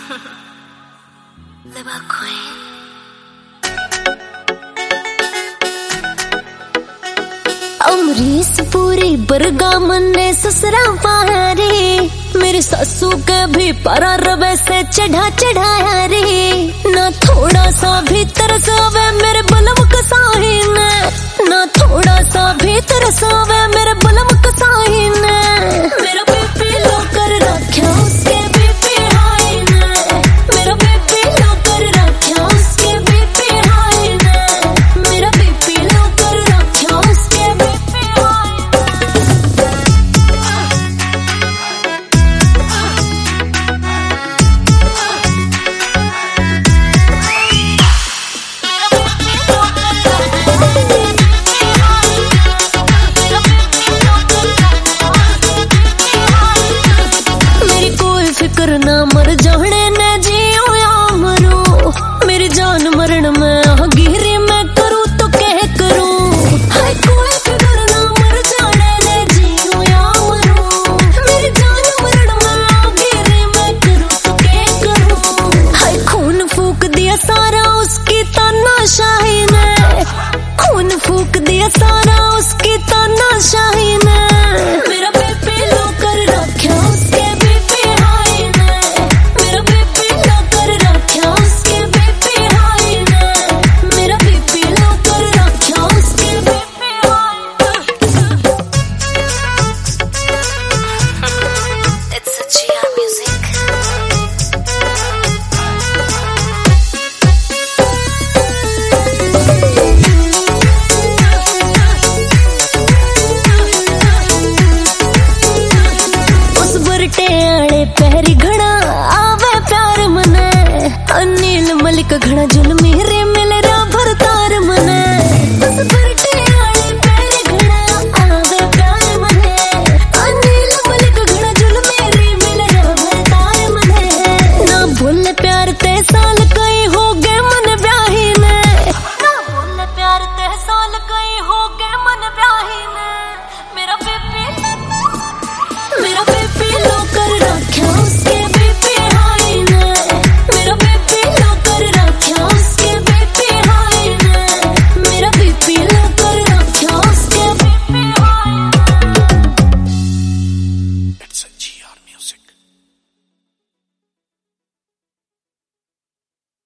अमरीश पूरी बरगा मन्ने ससुरा पहाड़ी, मेरी सासू के भी पर रवे से चढ़ा चढ़ाया रे। ना थोड़ा सा भी तरसावे मेरे बलम कसाही ने, ना थोड़ा सा भी तरसावे मेरे बलम कसाही ने। मेरा बीपी लो कर रखा उसके बीपी हाई ने, मेरा बीपी लो कर रखा उसके बीपी हाई ने, मेरा बीपी लो कर रखा उसके बीपी हाई ना मर जाने ने जियो या मरो, मेरी जान मरण में गिरी मैं करूँ तो कह करूँ। हाय कोई फिक्र ना मर जाने ने जियो या मरो, मेरी जान मरण में गिरी मैं करूँ तो कह करूँ। हाय खून फूक दिया सारा उसकी तानाशाही ने, खून फूक दिया सारा उसकी तानाशाही ने। मेरा बीपी लो कर रखा उसके बीपी हाई ने, मेरा बीपी लो कर रखा उसके बीपी हाई ने, मेरा बीपी लो कर रखा उसके BP high. It's a GR music. टेड़े पैरी घड़ा आवे प्यार मने, अनिल मलिक घड़ा जुल्मी रे